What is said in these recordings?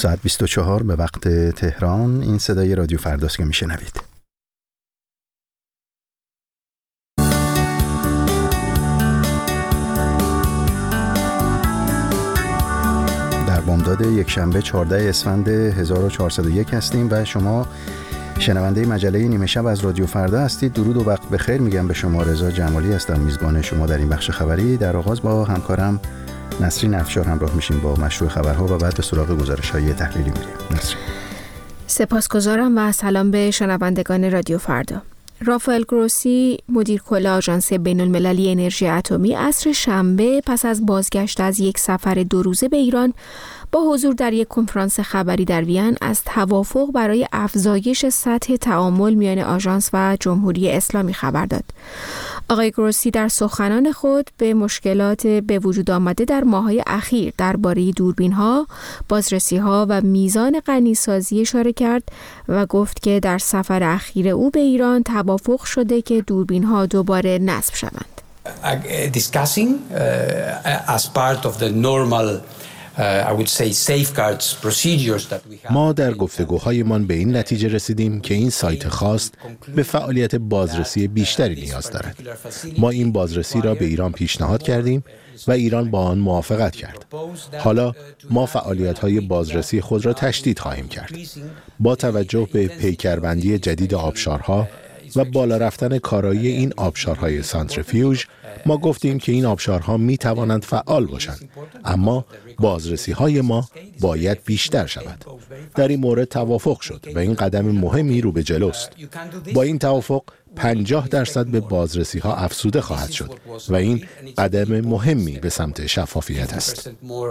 ساعت 24 به وقت تهران. این صدای رادیو فرداست که میشنوید. در بامداد یکشنبه 14 اسفند 1401 هستیم و شما شنونده مجله نیمه شب از رادیو فردا هستید. درود و وقت بخیر میگم به شما. رضا جمالی هستم، میزبان شما در این بخش خبری. در آغاز با همکارم نسرین افشار همراه میشیم با مشروع خبرها و بعد به سراغ گزارش‌های تحلیلی میریم. نسرین. سپاسگزارم و سلام به شنوندگان رادیو فردا. رافائل گروسی، مدیر کل آژانس بین‌المللی انرژی اتمی، عصر شنبه پس از بازگشت از یک سفر 2 روزه به ایران با حضور در یک کنفرانس خبری در وین از توافق برای افزایش سطح تعامل میان آژانس و جمهوری اسلامی خبر داد. آقای گروسی در سخنان خود به مشکلات به وجود آمده در ماه‌های اخیر درباره دوربین‌ها، بازرسی‌ها و میزان غنی‌سازی اشاره کرد و گفت که در سفر اخیر او به ایران توافق شده که دوربین‌ها دوباره نصب شوند. Discussing as part of the normal I would say safeguards procedures that we have. ما در گفتگوهایمان به این نتیجه رسیدیم که این سایت خاص به فعالیت بازرسی بیشتری نیاز دارد. ما این بازرسی را به ایران پیشنهاد کردیم و ایران با آن موافقت کرد. حالا ما فعالیت‌های بازرسی خود را تشدید خواهیم کرد. با توجه به پیکربندی جدید آبشارها و بالا رفتن کارایی این آبشارهای سانتریفیوژ، ما گفتیم که این آبشارها می توانند فعال باشند، اما بازرسی‌های ما باید بیشتر شود. در این مورد توافق شد و این قدم مهمی رو به جلوست. با این توافق 50% به بازرسی‌ها افزوده خواهد شد و این قدم مهمی به سمت شفافیت است.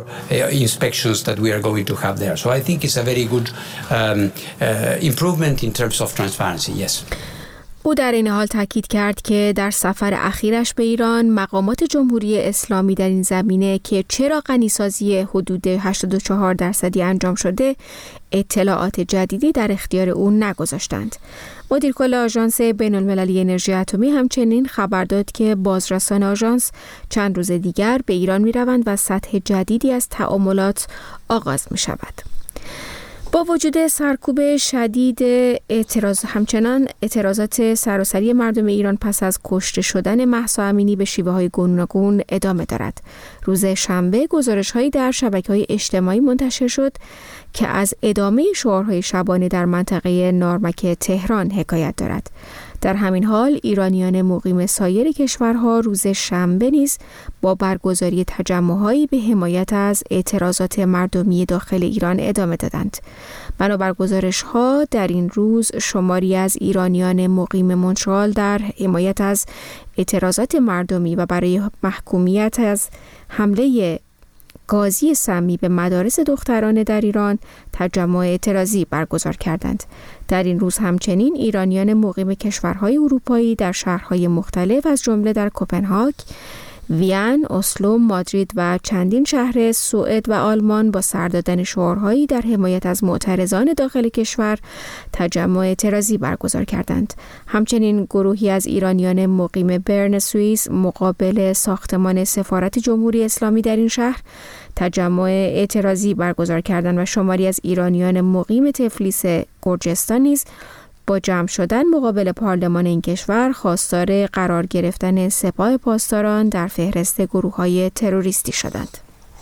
او در این حال تاکید کرد که در سفر اخیرش به ایران مقامات جمهوری اسلامی در این زمینه که چرا غنی‌سازی حدود 84% انجام شده اطلاعات جدیدی در اختیار او نگذاشتند. مدیر کل آژانس بین‌المللی انرژی اتمی همچنین خبر داد که بازرسان آژانس چند روز دیگر به ایران می‌روند و سطح جدیدی از تعاملات آغاز می‌شود. با وجود سرکوب شدید همچنان اعتراضات سراسری مردم ایران پس از کشته شدن مهسا امینی به شیوه‌های گوناگون ادامه دارد. روز شنبه گزارش‌هایی در شبکه‌های اجتماعی منتشر شد که از ادامه شعارهای شبانه در منطقه نارمک تهران حکایت دارد. در همین حال ایرانیان مقیم سایر کشورها روز شنبه نیز با برگزاری تجمع‌هایی به حمایت از اعتراضات مردمی داخل ایران ادامه دادند. بنابر گزارش‌ها در این روز شماری از ایرانیان مقیم مونترال در حمایت از اعتراضات مردمی و برای محکومیت از حمله گازی سمی به مدارس دخترانه در ایران تجمع اعتراضی برگزار کردند. در این روز همچنین ایرانیان مقیم کشورهای اروپایی در شهرهای مختلف از جمله در کوپنهاگ، وین، اسلو، مادرید و چندین شهر سوئد و آلمان با سر دادن شعارهایی در حمایت از معترضان داخل کشور تجمع اعتراضی برگزار کردند. همچنین گروهی از ایرانیان مقیم برن سوئیس مقابل ساختمان سفارت جمهوری اسلامی در این شهر تجمع اعتراضی برگزار کردند و شماری از ایرانیان مقیم تفلیس گرجستان نیز با جمع شدن مقابل پارلمان این کشور خواستار قرار گرفتن سپاه پاسداران در فهرست گروه‌های تروریستی شدند.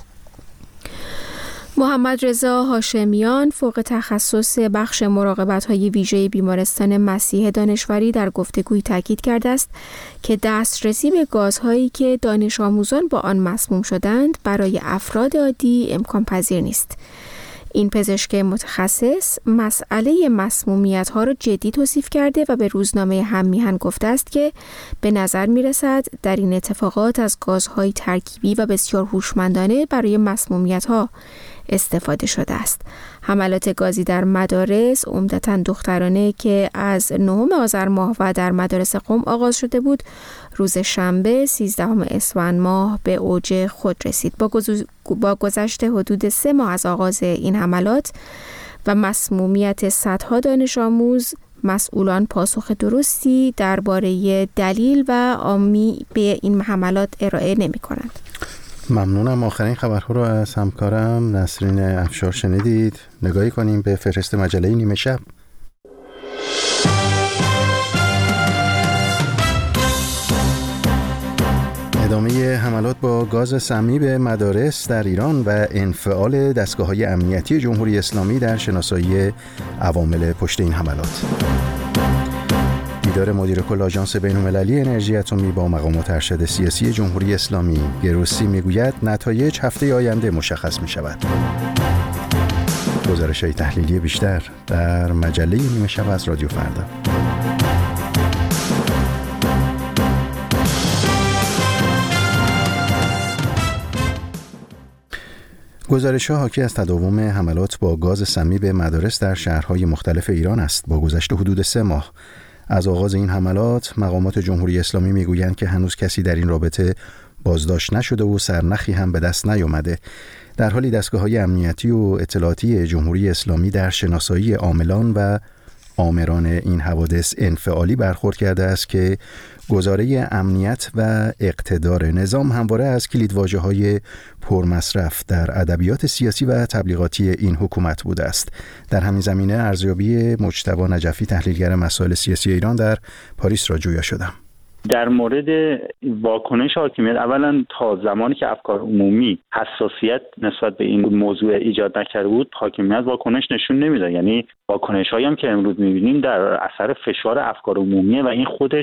محمد رضا هاشمیان فوق تخصص بخش مراقبت‌های ویژه بیمارستان مسیح دانشوری در گفتگویی تاکید کرده است که دسترسی به گازهایی که دانش آموزان با آن مسموم شدند برای افراد عادی امکان پذیر نیست. این پزشک متخصص مسئله مسمومیت‌ها را جدی توصیف کرده و به روزنامه هم‌میهن گفته است که به نظر می‌رسد در این اتفاقات از گازهای ترکیبی و بسیار هوشمندانه برای مسمومیت‌ها استفاده شده است. حملات گازی در مدارس عمدتاً دخترانه که از 9 آذر ماه و در مدارس قم آغاز شده بود، روز شنبه 13 اسفند ماه به اوج خود رسید. با گذشت حدود 3 ماه از آغاز این حملات و مسمومیت صدها دانش آموز، مسئولان پاسخ درستی درباره دلیل و عامی به این حملات ارائه نمی کنند. ممنونم. آخرین خبرها رو از همکارم نسرین افشار شنیدید. نگاهی کنیم به فهرست مجله نیمه شب. ادامه حملات با گاز سمی به مدارس در ایران و انفعال دستگاه‌های امنیتی جمهوری اسلامی در شناسایی عوامل پشت این حملات. دیدار مدیر کل آژانس بین‌المللی انرژی اتمی با مقامات ارشد سیاسی جمهوری اسلامی. گروسی میگوید نتایج هفته آینده مشخص می شود. گزارش‌های تحلیلی بیشتر در مجله نیمه شب از رادیو فردا. گزارش‌ها حاکی از تداوم حملات با گاز سمی به مدارس در شهرهای مختلف ایران است. با گذشت حدود 3 ماه از آغاز این حملات، مقامات جمهوری اسلامی میگویند که هنوز کسی در این رابطه بازداشت نشده و سرنخی هم به دست نیامده، در حالی دستگاه‌های امنیتی و اطلاعاتی جمهوری اسلامی در شناسایی عاملان و آمران این حوادث انفعالی برخورد کرده است که گزاره امنیت و اقتدار نظام همواره از کلیدواژه‌های پرمصرف در ادبیات سیاسی و تبلیغاتی این حکومت بوده است. در همین زمینه ارزیابی مجتبی نجفی، تحلیلگر مسائل سیاسی ایران، در پاریس را جویا شدم. در مورد واکنش حاکمیت، اولا تا زمانی که افکار عمومی حساسیت نسبت به این موضوع ایجاد نکرده بود، حاکمیت واکنش نشون نمیداد. یعنی واکنش‌هایی هم که امروز می‌بینیم در اثر فشار افکار عمومیه و این خودش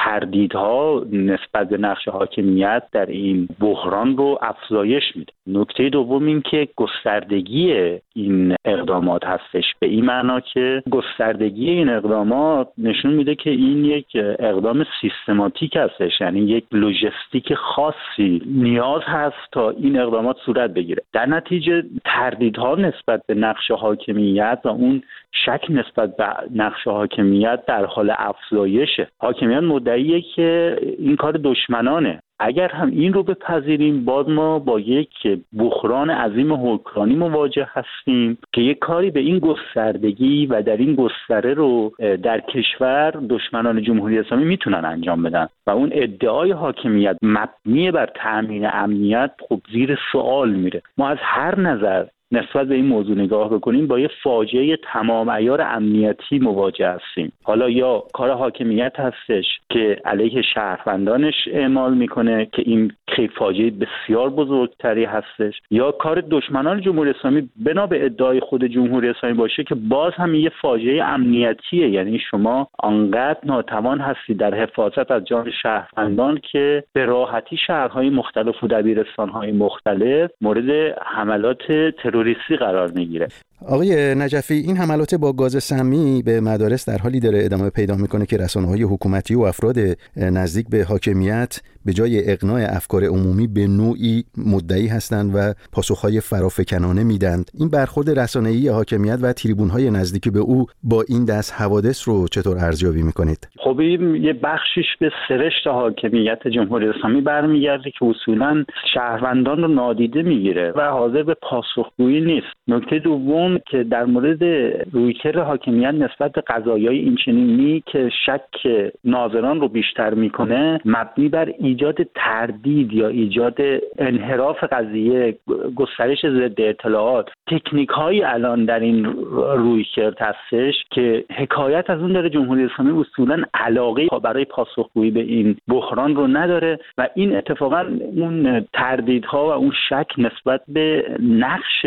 تردیدها نسبت به نقش حاکمیت در این بحران رو افزایش میده. نکته دوم این که گستردگی این اقدامات هستش، به این معنا که گستردگی این اقدامات نشون میده که این یک اقدام سیستماتیک هستش، یعنی یک لوجستیک خاصی نیاز هست تا این اقدامات صورت بگیره. در نتیجه تردیدها نسبت به نقش حاکمیت و اون شک نسبت به نقش حاکمیت در حال افزایشه. حاکمیت مدعیه که این کار دشمنانه. اگر هم این رو بپذیریم، باز ما با یک بحران عظیم حکمرانی مواجه هستیم که یک کاری به این گستردگی و در این گستره رو در کشور دشمنان جمهوری اسلامی میتونن انجام بدن و اون ادعای حاکمیت مبنی بر تامین امنیت خب زیر سوال میره. ما از هر نظر نسبت به این موضوع نگاه بکنیم، با یه فاجعه تمام عیار امنیتی مواجه هستیم. حالا یا کار حاکمیت هستش که علیه شهروندانش اعمال میکنه که این فاجعه بسیار بزرگتری هستش، یا کار دشمنان جمهوری اسلامی بنا به ادعای خود جمهوری اسلامی باشه که باز هم یه فاجعه امنیتیه. یعنی شما انقدر ناتوان هستی در حفاظت از جان شهروندان که به راحتی شهرهای مختلف و دبیرستانهای مختلف مورد حملات تروریستی قرار میگیره. آقای نجفی، این حملات با گاز سمی به مدارس در حالی داره ادامه پیدا میکنه که رسانه‌های حکومتی و افراد نزدیک به حاکمیت به جای اقناع افکار عمومی به نوعی مدعی هستند و پاسخهای فرافکنانه میدند. این برخورد رسانه‌ای حاکمیت و تریبون‌های نزدیک به او با این دست حوادث رو چطور ارزیابی میکنید؟ خب این یه بخشش به سرشت حاکمیت جمهوری اسلامی برمیگرده که اصولاً شهروندان رو نادیده میگیره و حاضر به پاسخگویی نیست. نکته دوم که در مورد رویکرد حاکمیت نسبت به قضایای اینچنینی که شک ناظران رو بیشتر میکنه، مبنی بر ایجاد تردید یا ایجاد انحراف قضیه، گسترش ضد اطلاعات، تکنیک‌های الان در این رویکرد هستش که حکایت از اون داره جمهوری اسلامی اصولاً علاقه برای پاسخگویی به این بحران رو نداره و این اتفاقاً اون تردیدها و اون شک نسبت به نقش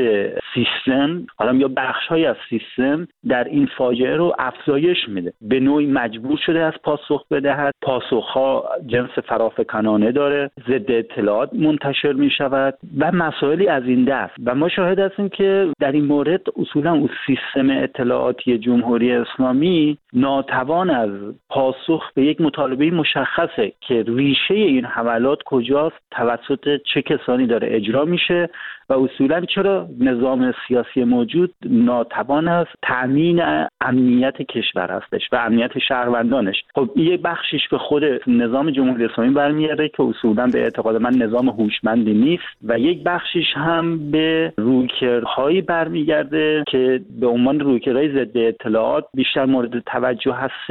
سیستم، حالا یا بخش‌های از سیستم در این فاجعه رو افزایش میده. به نوعی مجبور شده از پاسخ بدهد. پاسخ‌ها جنس فرافکنانه داره، ضد اطلاعات منتشر می‌شود و مسائلی از این دست و ما شاهد هستیم که در این مورد اصولاً اون سیستم اطلاعاتی جمهوری اسلامی ناتوان از پاسخ به یک مطالبه مشخصه که ریشه این حملات کجاست، توسط چه کسانی داره اجرا میشه و اصولاً چرا نظام سیاسی موجود ناتوان است تأمین امنیت کشور هستش و امنیت شهروندانش. خب یه بخشش به خود نظام جمهوری اسلامی برمیگرده که اصولاً به اعتقاد من نظام هوشمندی نیست و یک بخشش هم به رویکردهایی برمیگرده که به عنوان رویکردهای ضد اطلاعات بیشتر مورد توجه هستش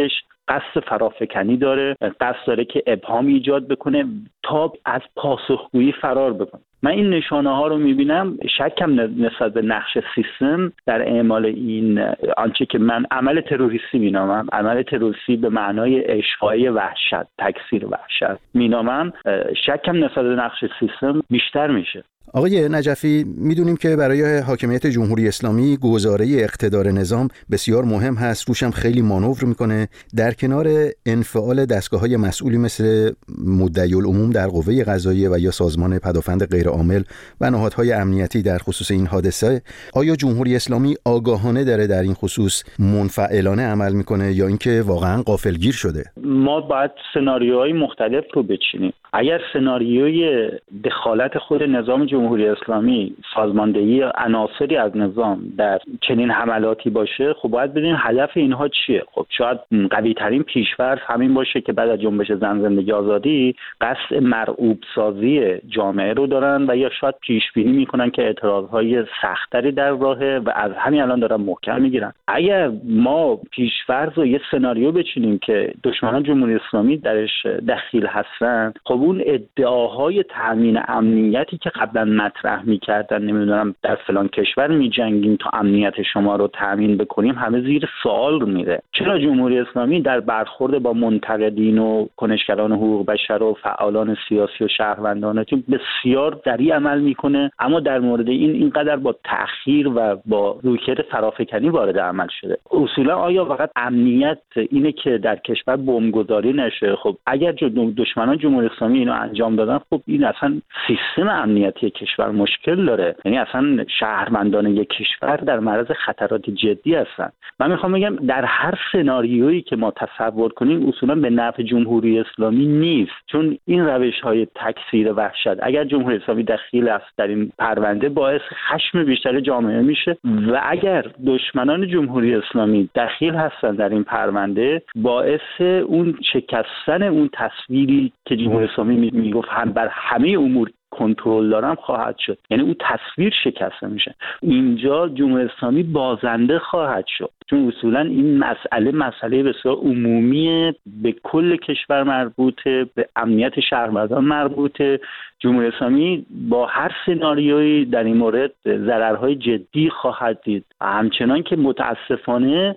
قصد فرافکنی داره، قصد داره که ابهام ایجاد بکنه تا از پاسخگویی فرار بکنه. من این نشانه ها رو میبینم، شکم نسبت به نقش سیستم در اعمال این آنچه که من عمل تروریستی مینامم، عمل تروریستی به معنای اشاعه وحشت، تکثیر وحشت مینامم، شکم نسبت به نقش سیستم بیشتر میشه. آقای نجفی، میدونیم که برای حاکمیت جمهوری اسلامی گزاره اقتدار نظام بسیار مهم هست، روش هم خیلی مانور میکنه. در کنار انفعال دستگاه‌های مسئولی مثل مدعی العموم در قوه قضاییه و یا سازمان پدافند غیرعامل و نهادهای امنیتی در خصوص این حادثه، آیا جمهوری اسلامی آگاهانه داره در این خصوص منفعلانه عمل میکنه یا اینکه واقعا غافلگیر شده؟ ما باید سناریوهای مختلف رو بچینیم. اگر سناریوی دخالت خود نظام جمهوری اسلامی، سازماندهی عناصری از نظام در چنین حملاتی باشه، خب باید بدونیم هدف اینها چیه. خب شاید قوی ترین پیش‌فرض همین باشه که بعد از جنبش زن زندگی آزادی قصد مرعوب سازی جامعه رو دارن و یا شاید پیش بینی میکنن که اعتراضهای سختری در راهه و از همین الان دارن محکم میگیرن. اگر ما پیش‌فرض و یه سناریو بچینیم که دشمنان جمهوری اسلامی درش دخیل هستن، خب اون ادعاهای تامین امنیتی که قبلا مطرح می‌کردن، نمیدونم در فلان کشور می‌جنگیم تا امنیت شما رو تامین بکنیم، همه زیر سوال میره. چرا جمهوری اسلامی در برخورد با منتقدین و کنشگران حقوق بشر و فعالان سیاسی و شهروندان بسیار دریع عمل میکنه، اما در مورد اینقدر با تأخیر و با رویکرد فرافکنی وارد عمل شده؟ اصولا آیا فقط امنیت اینه که در کشور بمبگذاری نشه؟ خب اگر دشمنان جمهوری اسلامی اینو انجام دادن، خب این اصلا سیستم امنیتی کشور مشکل داره، یعنی اصلا شهروندان یک کشور در معرض خطرات جدی هستن. من میخوام بگم در هر سناریویی که ما تصور کنیم اصولا به نفع جمهوری اسلامی نیست، چون این روش‌های تکثیر وحشت، اگر جمهوری اسلامی دخیل است در این پرونده، باعث خشم بیشتر جامعه میشه و اگر دشمنان جمهوری اسلامی دخیل هستن در این پرونده، باعث اون شکستن اون تصویری که جمهوری اسلامی میگفت هم بر همه امور کنترل دارم خواهد شد، یعنی اون تصویر شکسته میشه. اینجا جمهوری اسلامی بازنده خواهد شد، چون اصولا این مسئله بسیار عمومی، به کل کشور مربوطه، به امنیت شهروندان مربوطه. جمهوری اسلامی با هر سناریویی در این مورد ضررهای جدی خواهد دید. همچنان که متاسفانه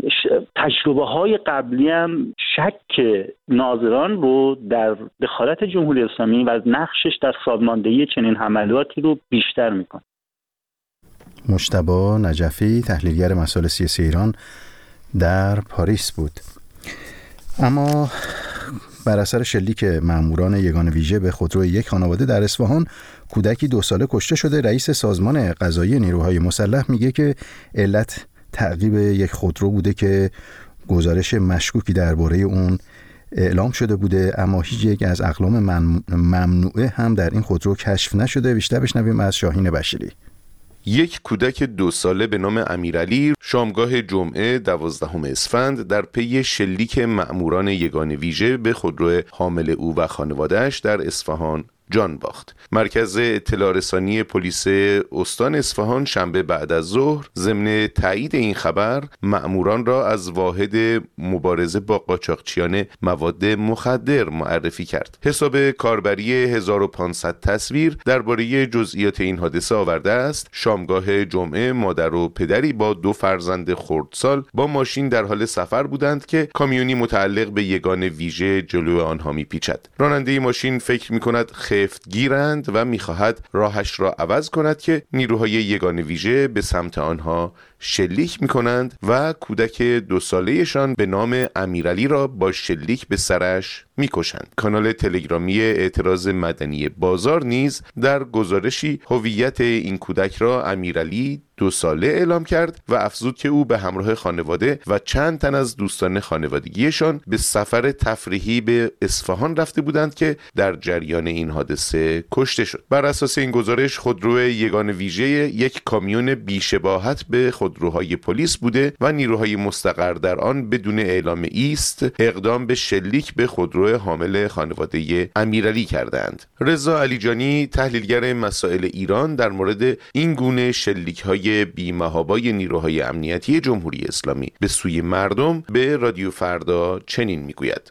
تجربه‌های قبلی هم شک ناظران رو در دخالت جمهوری اسلامی و نقشش در سازماندهی چنین حملاتی رو بیشتر میکنه. مجتبی نجفی، تحلیلگر مسائل سیاسی ایران، در پاریس بود. اما بر اثر شلیک ماموران یگان ویژه به خودروی یک خانواده در اصفهان، کودکی 2 ساله کشته شده. رئیس سازمان قضایی نیروهای مسلح میگه که علت تعقیب یک خودرو بوده که گزارش مشکوکی درباره اون اعلام شده بوده، اما هیچ یک از اقلام ممنوعه هم در این خودرو کشف نشده. بیشتر بشنویم از شاهین بشیری. یک کودک 2 ساله به نام امیرعلی شامگاه جمعه 12 اسفند در پی شلیک مأموران یگان ویژه به خودرو حامل او و خانواده‌اش در اصفهان جان باخت. مرکز اطلاع رسانی پلیس استان اصفهان شنبه بعد از ظهر ضمن تایید این خبر مأموران را از واحد مبارزه با قاچاقچیان مواد مخدر معرفی کرد. حساب کاربری 1500 تصویر درباره جزئیات این حادثه آورده است. شامگاه جمعه مادر و پدری با 2 فرزند خردسال با ماشین در حال سفر بودند که کامیونی متعلق به یگان ویژه جلوی آنها میپیچد. راننده ماشین فکر میکند خفتگیرند و میخواهد راهش را عوض کند که نیروهای یگان ویژه به سمت آنها شلیک میکنند و کودک 2 ساله‌شان به نام امیرعلی را با شلیک به سرش میکشند. کانال تلگرامی اعتراض مدنی بازار نیز در گزارشی هویت این کودک را امیرعلی 2 ساله اعلام کرد و افزود که او به همراه خانواده و چند تن از دوستان خانوادگیشان به سفر تفریحی به اصفهان رفته بودند که در جریان این حادثه کشته شد. بر اساس این گزارش خودرو یگان ویژه یک کامیون بی‌شباهت به خودروهای پلیس بوده و نیروهای مستقر در آن بدون اعلام ایست اقدام به شلیک به خودرو خودرو حامل خانواده امیرعلی کردند. رضا علیجانی تحلیلگر مسائل ایران در مورد این گونه شلیک‌های بی‌محابای نیروهای امنیتی جمهوری اسلامی به سوی مردم به رادیو فردا چنین میگوید: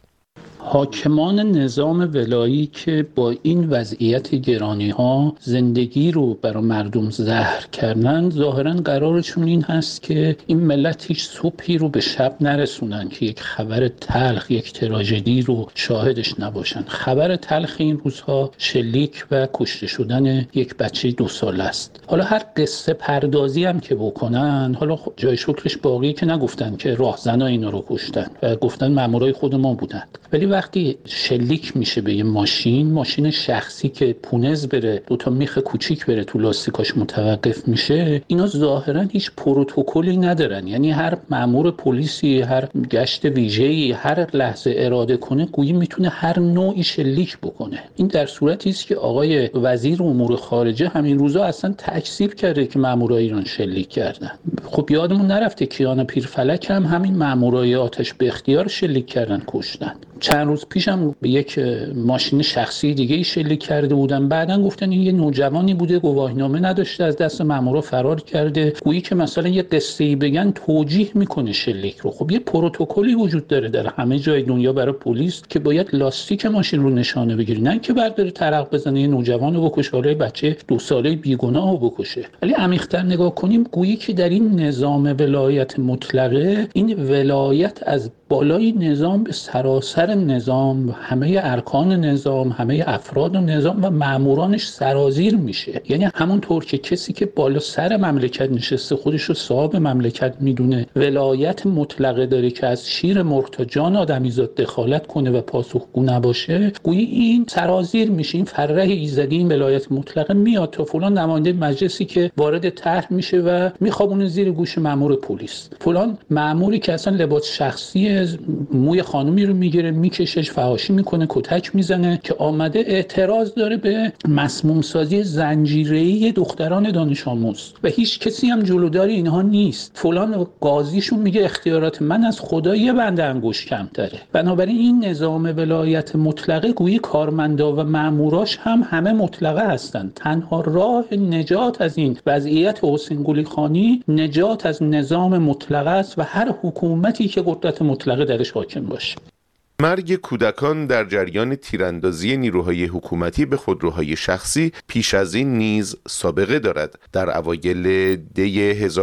حاکمان نظام ولایی که با این وضعیت گرانی‌ها زندگی رو برای مردم زهر کردن، ظاهراً قرارشون این هست که این ملت هیچ صبحی رو به شب نرسونن که یک خبر تلخ، یک تراژدی رو شاهدش نباشن. خبر تلخ این روزها شلیک و کشته شدن یک بچه 2 ساله است. حالا هر قصه پردازی هم که بکنن، حالا جای شکرش باقیه که نگفتن که راهزنا اینا رو کشتن و گفتن مامورای خود ما بودن، ولی وقتی شلیک میشه به یه ماشین شخصی که پونز بره، 2 میخ کوچیک بره تو لاستیکاش متوقف میشه، اینا ظاهرا هیچ پروتکلی ندارن. یعنی هر مأمور پلیسی، هر گشت ویژه‌ای هر لحظه اراده کنه گویی میتونه هر نوعی شلیک بکنه. این در صورتی است که آقای وزیر امور خارجه همین روزا اصلا تکذیب کرده که مامورای ایران شلیک کردن. خب یادمون نرفته کیان پیرفلک هم همین مامورای آتش به اختیار شلیک کردن، کشتن. چند روز پیشم به یک ماشین شخصی دیگه شلیک کرده بودن، بعدن گفتن این یه نوجوانی بوده، گواهینامه نداشته، از دست مامورا فرار کرده. گویی که مثلا یه قصه‌ای بگن توجیه میکنه شلیک رو. خب یه پروتکلی وجود داره در همه جای دنیا برای پلیس که باید لاستیک ماشین رو نشانه بگیره، نه که برداره ترق بزنه یه نوجوان رو بکشه، حالا بچه 2 ساله بیگناه رو بکشه. ولی عمیق‌تر نگاه کنیم گویی که در این نظام ولایت مطلقه، این ولایت از بالای نظام به سراسر نظام، همه ارکان نظام، همه افراد نظام و مامورانش سرازیر میشه. یعنی همونطور که کسی که بالا سر مملکت نشسته خودش رو صاحب مملکت میدونه، ولایت مطلقه داره که از شیر مرغ تا جان آدمیزاد دخالت کنه و پاسخگو نباشه، گویی این سرازیر میشه. این فرح ایزدی این ولایت مطلقه میاد تا فلان نماینده مجلسی که وارد طرح میشه و میخوابونه زیر گوش مامور پلیس، فلان ماموری که اصلا لباس شخصی موی خانومی رو میگیره میکشش، فحاشی میکنه، کتک میزنه، که آمده اعتراض داره به مسموم سازی زنجیره‌ای دختران دانش آموز و هیچ کسی هم جلودار اینها نیست. فلان قاضیشون میگه اختیارات من از خدا یه بند انگشت کمتره. بنابراین این نظام ولایت مطلقه گویی کارمندا و ماموراش هم همه مطلقه هستند. تنها راه نجات از این وضعیت حسین قلی خانی نجات از نظام مطلقه است و هر حکومتی که قدرت مطلقه درش حاکم باشه. مرگ کودکان در جریان تیراندازی نیروهای حکومتی به خودروهای شخصی پیش از این نیز سابقه دارد. در اوایل دی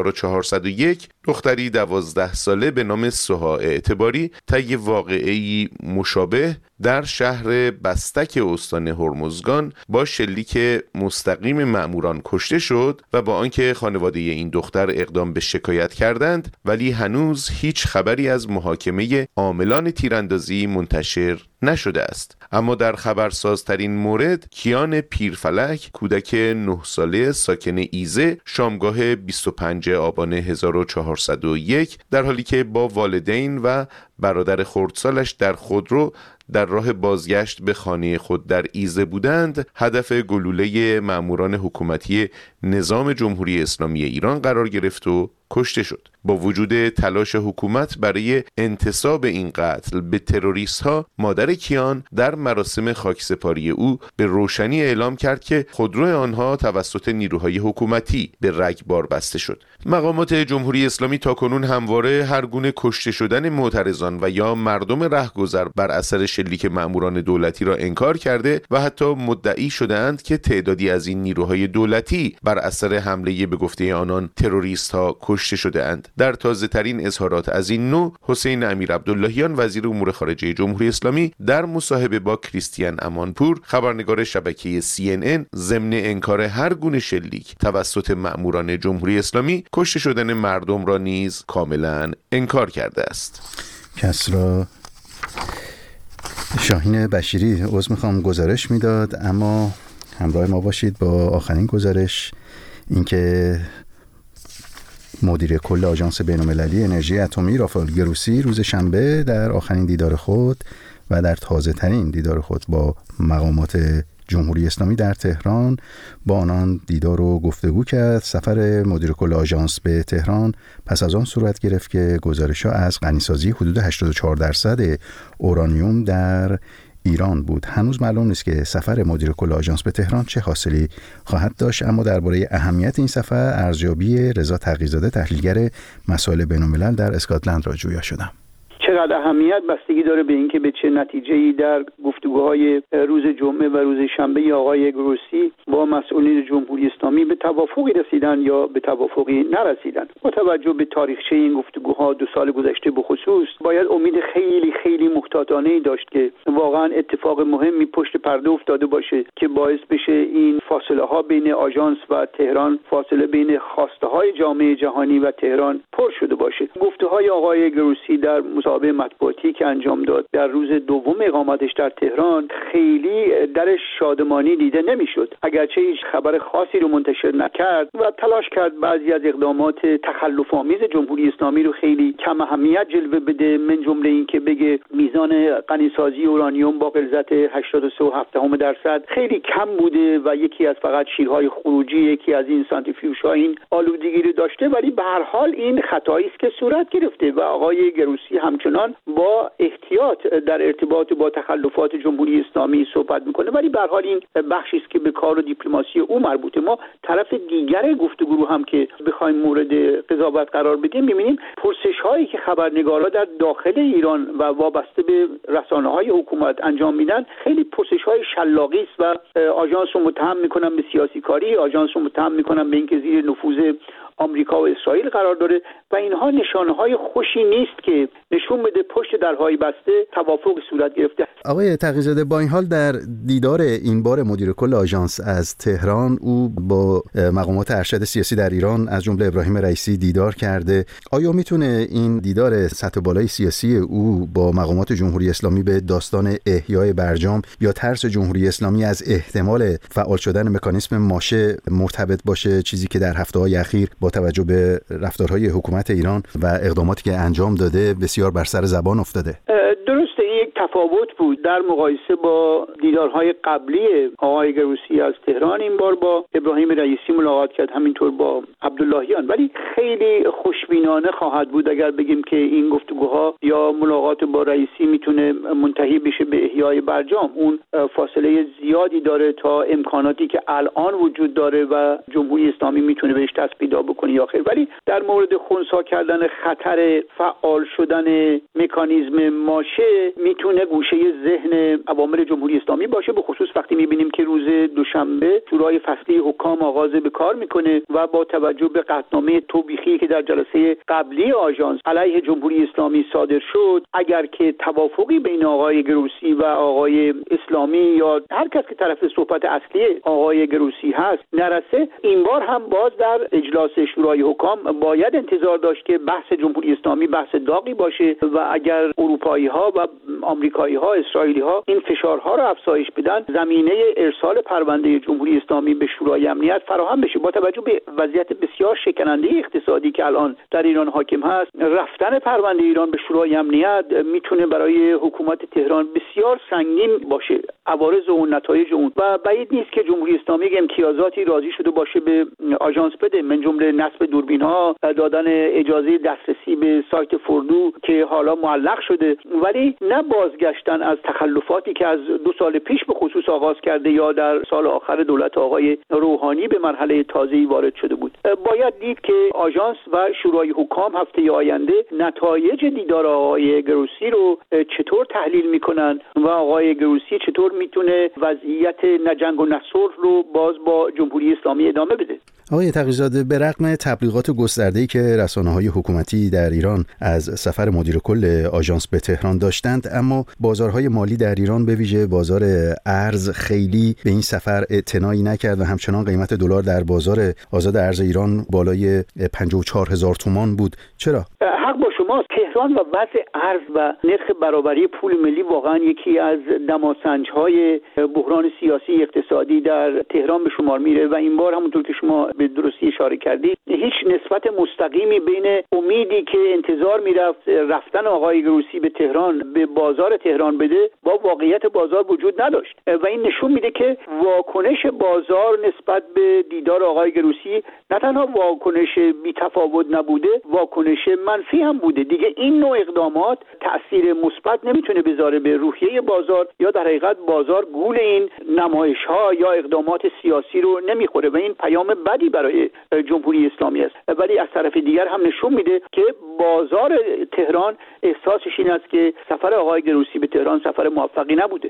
1401 دختری 12 ساله به نام سوها اعتباری طی واقعه‌ای مشابه در شهر بستک استان هرمزگان با شلیک مستقیم مأموران کشته شد و با آنکه خانواده این دختر اقدام به شکایت کردند، ولی هنوز هیچ خبری از محاکمه عاملان تیراندازی منتشر نشده است. اما در خبرسازترین مورد، کیان پیرفلک کودک 9 ساله ساکن ایزه شامگاه 25 آبان 1401 در حالی که با والدین و برادر خردسالش در خودرو در راه بازگشت به خانه خود در ایزه بودند، هدف گلوله ماموران حکومتی نظام جمهوری اسلامی ایران قرار گرفت و کشته شد. با وجود تلاش حکومت برای انتساب این قتل به تروریست ها، مادر کیان در مراسم خاکسپاری او به روشنی اعلام کرد که خودرو آنها توسط نیروهای حکومتی به رگبار بسته شد. مقامات جمهوری اسلامی تاکنون همواره هر گونه کشته شدن معترضان و یا مردم رهگذر بر اثر شلیک ماموران دولتی را انکار کرده و حتی مدعی شده‌اند که تعدادی از این نیروهای دولتی بر اثر حمله به گفته آنان تروریست ها کشته شده‌اند. در تازه‌ترین اظهارات از این نوع، حسین امیرعبداللهیان وزیر امور خارجه جمهوری اسلامی در مصاحبه با کریستیان امانپور خبرنگار شبکه CNN ضمن انکار هر گونه شلیک توسط مأموران جمهوری اسلامی، کشته شدن مردم را نیز کاملا انکار کرده است. کسرا شاهین بشیری عذر میخوام گزارش میداد، اما همراه ما باشید با آخرین گزارش، اینکه مدیر کل آژانس بین‌المللی انرژی اتمی رافائل گروسی روز شنبه در آخرین دیدار خود و در تازه ترین دیدار خود با مقامات جمهوری اسلامی در تهران با آنان دیدار و گفتگو کرد. سفر مدیر کل آژانس به تهران پس از آن صورت گرفت که گزارش‌ها از غنیسازی حدود 84% اورانیوم در ایران بود. هنوز معلوم نیست که سفر مدیر کل آژانس به تهران چه حاصلی خواهد داشت، اما درباره اهمیت این سفر ارزیابی رضا تقی‌زاده تحلیلگر مسائل بین‌الملل در اسکاتلند را جویا شدم. چقدر اهمیت بستگی داره به اینکه به چه نتیجه‌ای در گفتگوهای روز جمعه و روز شنبه آقای گروسی با مسئولین جمهوری اسلامی به توافقی رسیدن یا به توافقی نرسیدن. با توجه به تاریخچه این گفتگوها 2 سال گذشته به خصوص باید امید خیلی خیلی محتاطانه‌ای داشت که واقعا اتفاق مهمی پشت پرده افتاده باشه که باعث بشه این فاصله ها بین آژانس و تهران، فاصله بین خواسته های جامعه جهانی و تهران پر شده باشه. گفته‌های آقای گروسی در مصاحبه مطبوعاتی که انجام داد در روز دوم اقامتش در تهران خیلی درش شادمانی دیده نمیشد، اگرچه هیچ خبر خاصی رو منتشر نکرد و تلاش کرد بعضی از اقدامات تخلف آمیز جمهوری اسلامی رو خیلی کم اهمیت جلوه بده، من جمله این که بگه میزان غنیسازی اورانیوم با غلظت 83.7% خیلی کم بوده و یکی از فقط شیرهای خروجی یکی از این سانتریفیوژها این آلودگی رو داشته، ولی به هر حال این خطایی است که صورت گرفته و آقای گروسی همچنان با احتیاط در ارتباط با تخلفات جمهوری اسلامی صحبت میکنه، ولی به هر حال این بخشی است که به کار و دیپلماسی او مربوطه. ما طرف دیگر گفتگو رو هم که بخوایم مورد قضاوت قرار بدیم می‌بینیم پرسش هایی که خبرنگارا در داخل ایران و وابسته به رسانه‌های حکومت انجام میدن خیلی پرسش های شلاقی است و آژانس رو متهم میکنن به سیاسی کاری، آژانس رو متهم میکنن به اینکه زیر نفوذ آمریکا و اسرائیل قرار داره و اینها نشانه‌های خوشی نیست که نشون بده پشت درهای بسته توافق صورت گرفته. آقای تقی‌زاده، با این حال در دیدار این بار مدیر کل آژانس از تهران او با مقامات ارشد سیاسی در ایران از جمله ابراهیم رئیسی دیدار کرده. آیا میتونه این دیدار سطح بالای سیاسی او با مقامات جمهوری اسلامی به داستان احیای برجام یا ترس جمهوری اسلامی از احتمال فعال شدن مکانیسم ماشه مرتبط باشه، چیزی که در هفته‌های اخیر با توجه به رفتارهای حکومت ایران و اقداماتی که انجام داده بسیار بر سر زبان افتاده؟ درسته، یک تفاوت بود در مقایسه با دیدارهای قبلی آقای گروسی از تهران. این بار با ابراهیم رئیسی ملاقات کرد، همینطور با عبداللهیان، ولی خیلی خوشبینانه خواهد بود اگر بگیم که این گفتگوها یا ملاقات با رئیسی میتونه منتهی بشه به احیای برجام. اون فاصله زیادی داره تا امکاناتی که الان وجود داره و جمهوری اسلامی میتونه بهش دست پیدا بکنه یا خیر. ولی در مورد خنثی کردن خطر فعال شدن مکانیزم ماشه میتونه گوشه ذهن عوامل جمهوری اسلامی باشه، به خصوص وقتی میبینیم که روز دوشنبه شورای فصلی حکام آغاز به کار میکنه و با توجه به قطعنامه توبیخی که در جلسه قبلی آژانس علیه جمهوری اسلامی صادر شد، اگر که توافقی بین آقای گروسی و آقای اسلامی یا هر کس که طرف صحبت اصلی آقای گروسی هست نرسه، این بار هم باز در اجلاس شورای حکام باید انتظار داشت که بحث جمهوری اسلامی بحث داغی باشه و اگر اروپایی ها و آمریکایی ها، اسرائیلی ها این فشارها رو افزایش بدن، زمینه ارسال پرونده جمهوری اسلامی به شورای امنیت فراهم بشه. با توجه به وضعیت بسیار شکننده اقتصادی که الان در ایران حاکم هست، رفتن پرونده ایران به شورای امنیت میتونه برای حکومت تهران بسیار سنگین باشه، عوارض و نتایج اون، و بعید نیست که جمهوری اسلامی امتیازاتی راضی شده باشه به آژانس بده، من جمله نصب دوربین ها، دادن اجازه دسترسی به سایت فردو که حالا معلق شده، ولی نه بازگشتن از تخلفاتی که از 2 سال پیش به خصوص آغاز کرده یا در سال آخر دولت آقای روحانی به مرحله تازه‌ای وارد شده بود. باید دید که آژانس و شورای حکام هفته آینده نتایج دیدار آقای گروسی رو چطور تحلیل میکنن و آقای گروسی چطور میتونه وضعیت نجنگ و نصلح رو باز با جمهوری اسلامی ادامه بده. آقای تقی‌زاده، به رغم تبلیغات گسترده‌ای که رسانه‌های حکومتی در ایران از سفر مدیر کل آژانس به تهران داشتند، اما بازارهای مالی در ایران به ویژه بازار ارز خیلی به این سفر اعتنایی نکرد و همچنان قیمت دلار در بازار آزاد ارز ایران بالای 54,000 تومان بود. چرا؟ حق با شماست. تهران و وضع ارز و نرخ برابری پول ملی واقعا یکی از دماسنج‌های بحران سیاسی اقتصادی در تهران به شمار میره و این بار همونطور که شما به درستی اشاره کردید هیچ نسبت مستقیمی بین امیدی که انتظار میرفت رفتن آقای گروسی به تهران به بازار تهران بده با واقعیت بازار وجود نداشت و این نشون میده که واکنش بازار نسبت به دیدار آقای گروسی نه تنها واکنش بی‌تفاوت نبوده، واکنش منفی هم بوده. دیگه این نوع اقدامات تأثیر مثبت نمیتونه بذاره به روحیه بازار یا در حقیقت بازار گول این نمایش‌ها یا اقدامات سیاسی رو نمیخوره و این پیام بدی برای جمهوری اسلامی است. ولی از طرف دیگر هم نشون میده که بازار تهران احساسش این است که سفر آقای گروسی به تهران سفر موفقی نبوده.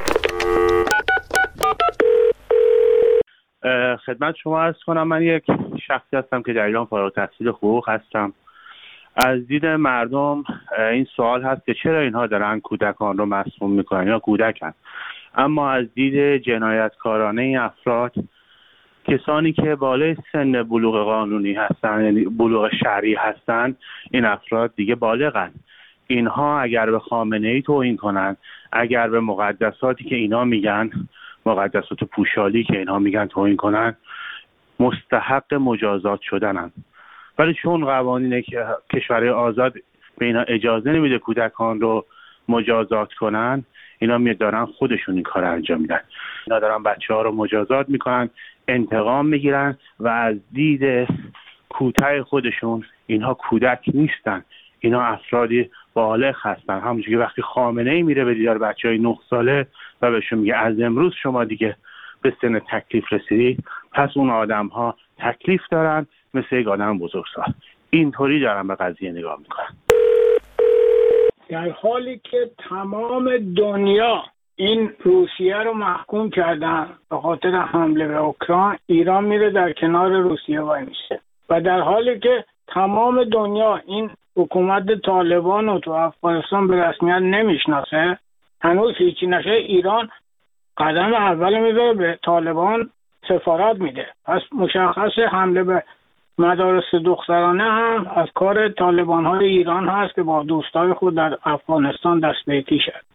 خدمت شما عرض کنم من یک شخصی هستم که در ایران فارغ التحصیل حقوق هستم. از دید مردم این سوال هست که چرا اینها دارن کودکان رو مسموم میکنن یا کودکن، اما از دید جنایتکارانه این افراد، کسانی که بالای سن بلوغ قانونی هستن یعنی بلوغ شرعی هستن، این افراد دیگه بالغن. اینها اگر به خامنه‌ای توهین کنن، اگر به مقدساتی که اینا میگن، مقدسات پوشالی که اینها میگن توهین کنن، مستحق مجازات شدنن. ولی چون قوانین کشورهای آزاد به اینا اجازه نمیده کودکان رو مجازات کنن، اینا میدارن خودشون این کار انجام میدن. اینا دارن بچه ها رو مجازات میکنن، انتقام میگیرن و از دید کوتاه خودشون اینها کودک نیستن، اینا افرادی بالغ هستن. همونجوری که وقتی خامنه‌ای میره به دیدار بچهای 9 ساله و بهشون میگه از امروز شما دیگه به سن تکلیف رسیدید، پس اون آدم ها تکلیف دارن مثل یک آدم بزرگسال. اینطوری دارن به قضیه نگاه میکنن. در حالی که تمام دنیا این روسیه رو محکوم کردن به خاطر حمله به اوکراین، ایران میره در کنار روسیه وای میشه و در حالی که تمام دنیا این حکومت طالبان رو تو افغانستان به رسمیت نمیشناسه، هنوز هیچی نشه، ایران قدم اول میذاره به طالبان سفارت میده. پس مشخص حمله به مدارس دخترانه هم از کار طالبان های ایران هست که با دوستای خود در افغانستان دست به یکی شد.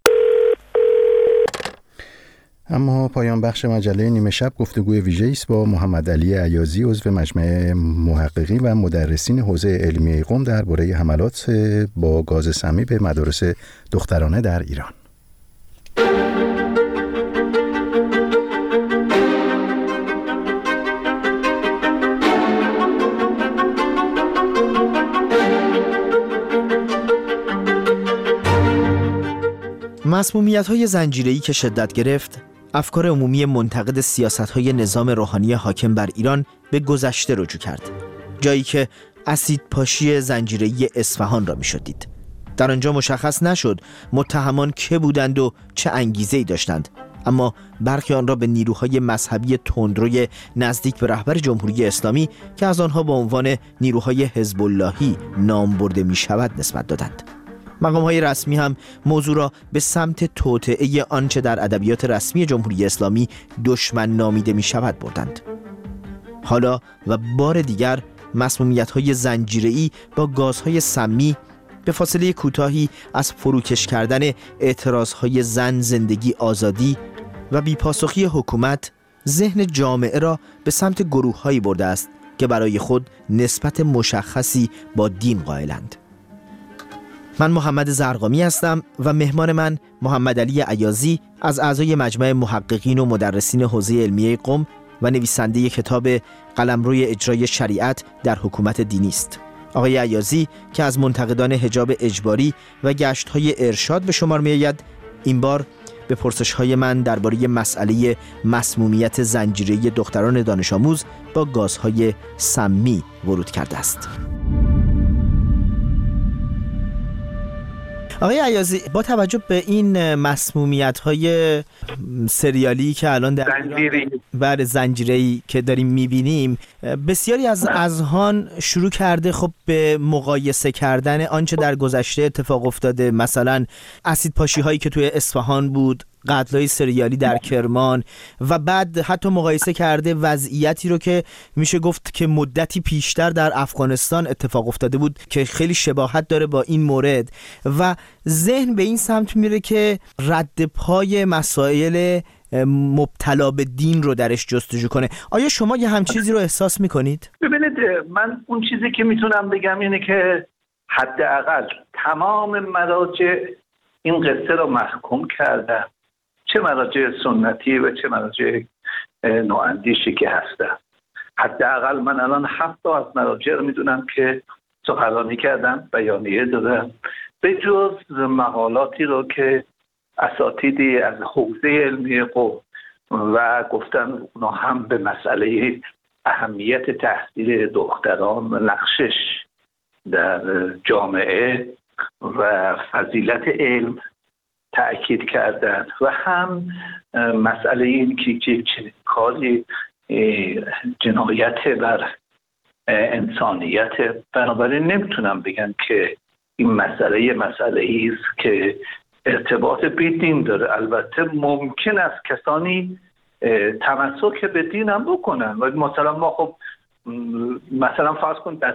اما پایان بخش مجله نیمه شب گفتگوی ویژه‌ای است با محمد علی ایازی، عضو مجمع محققین و مدرسین حوزه علمیه قم درباره حملات با گاز سمی به مدارس دخترانه در ایران. مسمومیت‌های زنجیره‌ای که شدت گرفت، افکار عمومی منتقد سیاست‌های نظام روحانی حاکم بر ایران به گذشته رجوع کرد، جایی که اسیدپاشی زنجیره‌ای اصفهان را می‌شد دید. در آنجا مشخص نشد متهمان که بودند و چه انگیزه‌ای داشتند، اما برخی آن را به نیروهای مذهبی تندروی نزدیک به رهبر جمهوری اسلامی که از آنها با عنوان نیروهای حزب اللهی نام برده می‌شود نسبت دادند. مقام‌های رسمی هم موضوع را به سمت توطئه آنچه در ادبیات رسمی جمهوری اسلامی دشمن نامیده می‌شود بردند. حالا و بار دیگر مسمومیت‌های زنجیره‌ای با گازهای سمی به فاصله کوتاهی از فروکش کردن اعتراضهای زن، زندگی، آزادی و بی‌پاسخی حکومت ذهن جامعه را به سمت گروه‌هایی برده است که برای خود نسبت مشخصی با دین قائلند. من محمد زرقامی هستم و مهمان من محمد علی ایازی از اعضای مجمع محققین و مدرسین حوزه علمیه قم و نویسنده کتاب قلمروی اجرای شریعت در حکومت دینی است. آقای ایازی که از منتقدان حجاب اجباری و گشت‌های ارشاد به شمار می‌آید، این بار به پرسش‌های من درباره مسئله مسمومیت زنجیره‌ای دختران دانش آموز با گازهای سمی ورود کرده است. آقای ایازی، با توجه به این مسمومیت‌های سریالی که الان در ایران زنجیره‌ای که داریم می‌بینیم، بسیاری از اذهان شروع کرده خب به مقایسه کردن آنچه در گذشته اتفاق افتاده، مثلا اسیدپاشی‌هایی که توی اصفهان بود، قتل‌های سریالی در کرمان و بعد حتی مقایسه کرده وضعیتی رو که میشه گفت که مدتی پیشتر در افغانستان اتفاق افتاده بود که خیلی شباهت داره با این مورد و ذهن به این سمت میره که رد پای مسائل مبتلا به دین رو درش جستجو کنه. آیا شما یه هم چیزی رو احساس میکنید؟ ببینید، من اون چیزی که میتونم بگم اینه که حداقل تمام مراجع این قصه رو محکوم کردن، چه مراجع سنتی و چه مراجع نواندیشی که هستن. حداقل من الان 7 تا از مراجع رو میدونم که سخنرانی کردن، بیانیه دادن، به جز مقالاتی رو که اساتیدی از حوزه علمی قوم و گفتن اونا هم به مسئله اهمیت تحصیل دختران و نقشش در جامعه و فضیلت علم تأکید کردن و هم مسئله این که چه کاری جنایت بر انسانیت. بنابراین نمیتونم بگم که این مسئله است که ارتباط به دین داره. البته ممکن است کسانی تمسک به دین هم بکنن و مثلا ما خب مثلا فرض کن در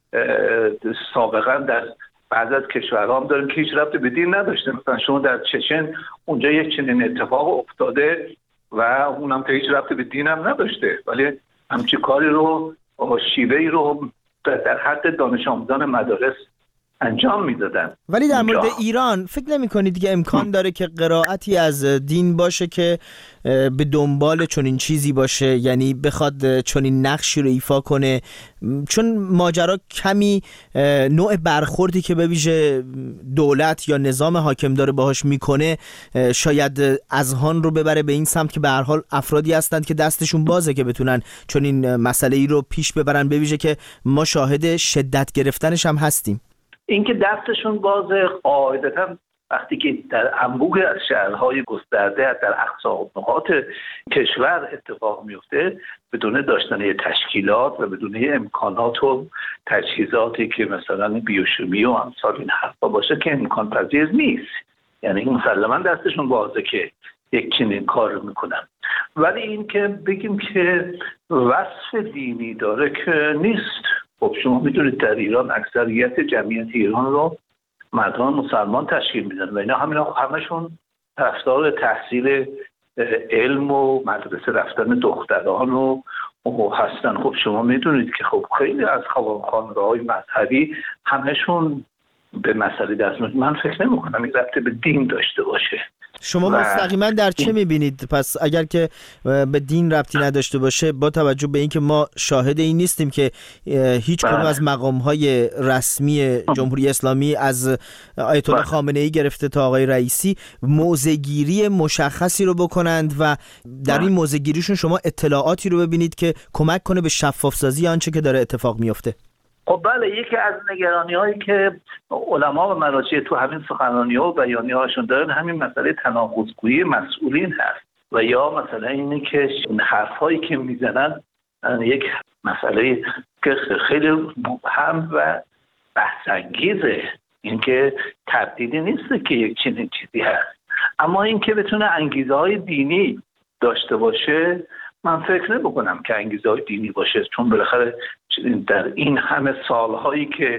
سابقا در بعضی از کشورها هم داریم که هیچ ربطی به دین نداشته. مثلا شما در چچن اونجا یک چنین اتفاق افتاده و اونم که هیچ ربطی به دین هم نداشته، ولی همچی کاری رو شیوهی رو در حد دانش آموزان مدارس انجام میدادن. ولی در مورد ایران فکر نمی کنید دیگه امکان داره که قرائتی از دین باشه که به دنبال چنین چیزی باشه، یعنی بخواد چنین نقشی رو ایفا کنه؟ چون ماجرا کمی نوع برخوردی که به ویژه دولت یا نظام حاکم داره باهاش میکنه شاید اذهان رو ببره به این سمت که به هر حال افرادی هستند که دستشون بازه که بتونن چنین مسئله‌ای رو پیش ببرن، به ویژه که ما شاهد شدت گرفتنش هم هستیم. اینکه دستشون بازه قاعدتا وقتی که در انبوه از شهرهای گسترده در اقصا نقاط کشور اتفاق میفته بدون داشتن تشکیلات و بدون امکانات و تجهیزاتی که مثلا بیوشیمی و امثال این حرفا باشه که امکان پذیر نیست. یعنی مسلما دستشون بازه که یک چنین کار رو میکنن. ولی این که بگیم که وصف دینی داره که نیست. خب شما میدونید در ایران اکثریت جمعیت ایران رو مردم مسلمان تشکیل میدن و اینا همشون طرفدار تحصیل علم و مدرسه رفتن دختران و هستن. خب شما میدونید که خب خیلی از خانقاه‌های مذهبی همشون به مسئله دست میدن. من فکر نمی‌کنم این ربطی به دین داشته باشه. شما مستقیما در چه میبینید؟ پس اگر که به دین ربطی نداشته باشه، با توجه به اینکه ما شاهد این نیستیم که هیچ کدوم از مقام‌های رسمی جمهوری اسلامی از آیت الله خامنه‌ای گرفته تا آقای رئیسی موضع‌گیری مشخصی رو بکنند و در این موضع‌گیریشون شما اطلاعاتی رو ببینید که کمک کنه به شفاف‌سازی آنچه که داره اتفاق میفته. خب بله، یکی از نگرانی‌هایی که علما و مراجع تو همین سخنرانی‌ها و بیانیه‌هاشون دارن همین مسئله تناقض‌گویی مسئولین هست و یا مثلا اینه که این حرفایی که میزنن یک مسئله که خیلی مبهم و بحث‌انگیزه. اینکه تبدیلی نیست که یک چنین چیزی هست، اما اینکه بتونه انگیزه‌های دینی داشته باشه من فکر نمی‌کنم که انگیزه‌های دینی باشه، چون بالاخره در این همه سالهایی که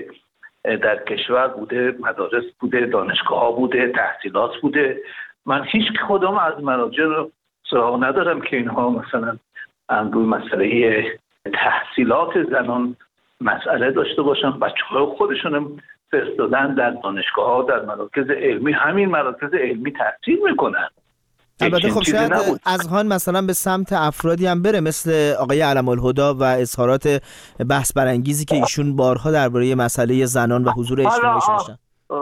در کشور بوده، مدارس بوده، دانشگاه‌ها بوده، تحصیلات بوده، من هیچ کدام از مراجع رو سراغ ندارم که اینها مثلا روی مسئله تحصیلات زنان مسئله داشته باشن. بچه‌ها خودشون فرستادن در دانشگاه‌ها، در مراکز علمی، همین مراکز علمی تحصیل میکنن. البته خب شاید اذهان مثلا به سمت افرادی هم بره مثل آقای علم‌الهدی و اظهارات بحث برانگیزی که ایشون بارها درباره مسئله زنان و حضور اجتماعیشون داشتن.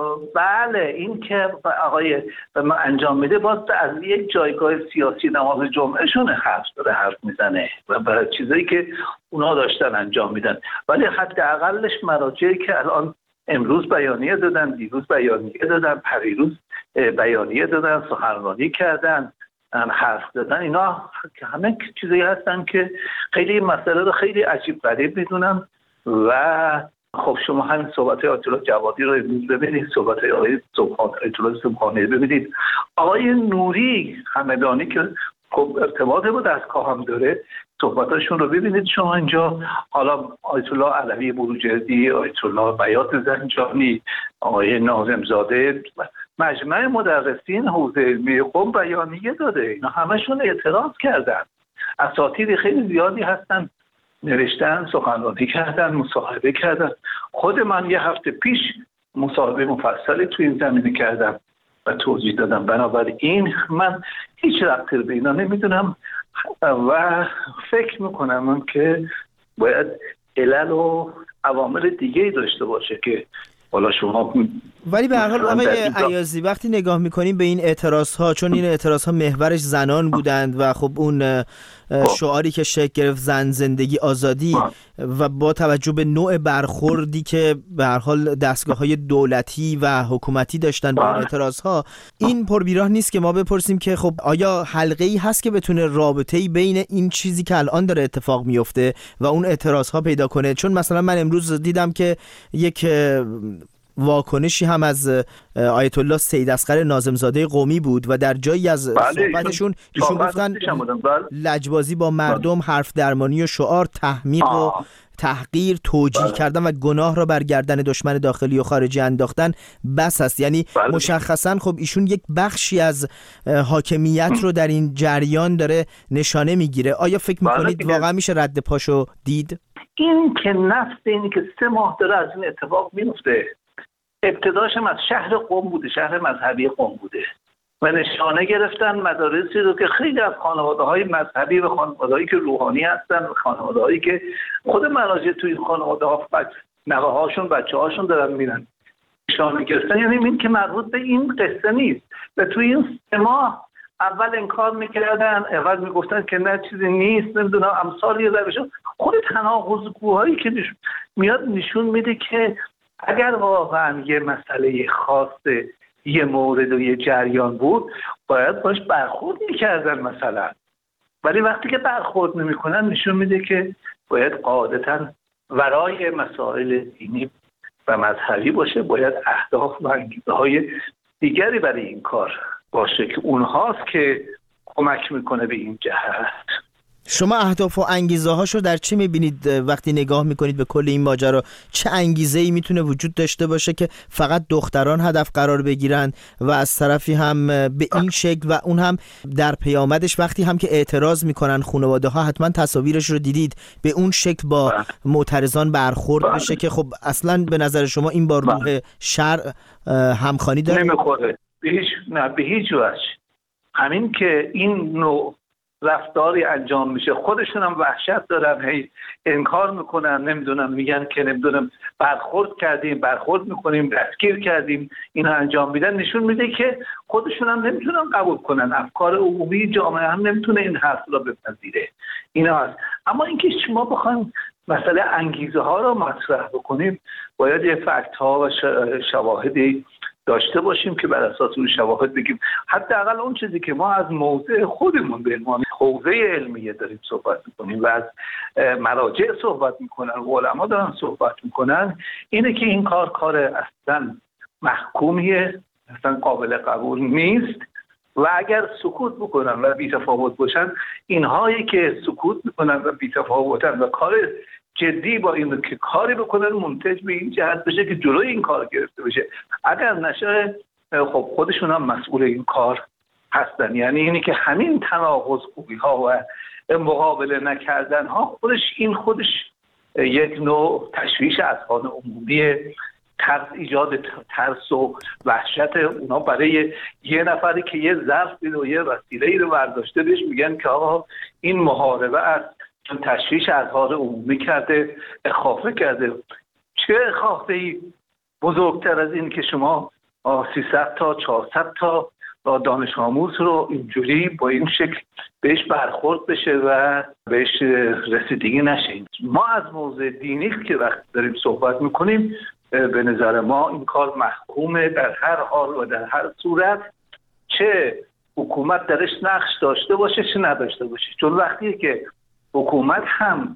بله، این که آقای ما انجام میده باز از یک جایگاه سیاسی نماز جمعهشون حرف میزنه و برای چیزایی که اونا داشتن انجام میدن. ولی حداقلش مراجعی که الان امروز بیانیه دادن، دیروز بیانیه دادن، پریروز بیانیه دادن، سخنرانی کردن، حرف دادن، اینا همه چیزایی هستن که خیلی مسئله رو خیلی عجیب غریب میدونن و خب شما همین صحبت آیت الله جوادی رو امروز ببینید، صحبت آیت الله سبحانی ببینید، آقای نوری همدانی که خب ارتباط با دستگاه هم داره، صحبتاشون رو ببینید شما اینجا. حالا آیت الله علوی بروجردی، آیت الله بیات زنجانی، آقای ناظمزاده، مجمع مدرسین حوزه علمی قم بیانیه داده، اینا همشون اعتراض کردن. اساتید خیلی زیادی هستن نوشتن، سخنرانی کردن، مصاحبه کردن. خود من یه هفته پیش مصاحبه مفصلی تو این زمینه کردم و توضیح دادم. بنابراین من هیچ ربطی به اینا نمیدونم و فکر میکنم که باید علل و عوامل دیگه داشته باشه که حالا شما. ولی به هر حال آقای ایازی وقتی نگاه میکنیم به این اعتراض‌ها، چون این اعتراض‌ها محورش زنان بودند و خب اون شعاری که شکل گرفت زن زندگی آزادی و با توجه به نوع برخوردی که به هر حال دستگاه‌های دولتی و حکومتی داشتن با این اعتراض‌ها، این پربیراه نیست که ما بپرسیم که خب آیا حلقه‌ای هست که بتونه رابطه‌ای بین این چیزی که الان داره اتفاق میفته و اون اعتراض‌ها پیدا کنه؟ چون مثلا من امروز دیدم که یک واکنشی هم از آیت الله سید اصغر ناظمزاده قمی بود و در جایی از صحبتشون ایشون گفتن لجبازی با مردم، حرف درمانی و شعار، تحمیق و تحقیر، توجیه کردن و گناه را بر گردن دشمن داخلی و خارجی انداختن بس است. یعنی مشخصا خب ایشون یک بخشی از حاکمیت رو در این جریان داره نشانه میگیره. آیا فکر میکنید واقعا میشه رد پاشو دید؟ این که نفس اینی که 3 ماه داره از این اتفاق میفته، ابتداش هم از شهر قم بوده، شهر مذهبی قم بوده و نشانه گرفتن مدارسی رو که خیلی از خانواده‌های مذهبی و خانواده‌هایی که روحانی هستن و خانواده‌هایی که خود مراجع توی این خانواده‌ها نوه‌هاشون بچه‌هاشون دارن میرن نشانه گرفتن. یعنی این که مربوط به این قصه نیست و توی این 3 ماه اول انکار میکردن، اول میگفتن که نه چیزی نیست، نمیدونم امثال یه ذره. خود تناقض‌گوهایی که میاد نشون میده که اگر واقعا یه مسئله خاص یه مورد و یه جریان بود باید باش برخورد میکردن مثلا، ولی وقتی که برخورد نمیکنن نشون میده که باید قاعدتا ورای مسائل دینی و مذهبی باشه، باید اهداف و انگیزه‌های دیگری برای این کار باشه که اونهاست که کمک میکنه به این جهت. شما اهداف و انگیزه هاشو در چی میبینید وقتی نگاه میکنید به کل این ماجرا؟ چه انگیزه‌ای میتونه وجود داشته باشه که فقط دختران هدف قرار بگیرن و از طرفی هم به این شکل و اون هم در پیامدش وقتی هم که اعتراض میکنن خانواده ها، حتما تصاویرش رو دیدید، به اون شکل با معترضان برخورد بشه که خب اصلا به نظر شما این با روح شرع همخوانی داره؟ نمیخوره به هیچ وجه. همین که این نوع رفتاری انجام میشه خودشون هم وحشت دارن، هی انکار میکنن، نمیدونم میگن که نمیدونم برخورد میکنیم، دستگیر کردیم، اینا انجام میدن، نشون میده که خودشون هم نمیتونن قبول کنن، افکار عمومی جامعه هم نمیتونه این حرف را بپذیره. اینا هست. اما اینکه شما بخواید مسئله انگیزه ها را مطرح بکنیم باید یه فکت ها و شواهدی داشته باشیم که بر اساس اون شواهد بگیم. حداقل اون چیزی که ما از موضع خودمون به عنوان حوزه علمیه داریم صحبت میکنیم و از مراجع صحبت میکنن و علما دارن صحبت میکنن، اینه که این کار اصلا محکومیه، اصلا قابل قبول نیست و اگر سکوت بکنن و بی‌تفاوت باشن، اینهایی که سکوت میکنن و بی‌تفاوتن و کار جدی با این که کاری بکنن منتج به این جهت بشه که جلوی این کار گرفته بشه. اگر نشه خب خودشون هم مسئول این کار هستن. یعنی اینی که همین تناقض‌گویی ها و مقابله نکردن ها خودش یک نوع تشویش اذهان عمومی، ایجاد ترس و وحشت اونا برای یه نفری که یه ظرف و یه وسیله‌ای رو برداشته بهش میگن که آقا این محاربه است، چون تشویش اذهان عمومی کرده، اخافه کرده. چه اخافه‌ای بزرگتر از این که شما 300 تا 400 تا دانش آموز رو اینجوری با این شکل بهش برخورد بشه و بهش رسیدگی نشه. ما از موضوع دینی که وقتی داریم صحبت میکنیم به نظر ما این کار محکومه در هر حال و در هر صورت، چه حکومت درش نقش داشته باشه چه نداشته باشه. چون وقتی که حکومت هم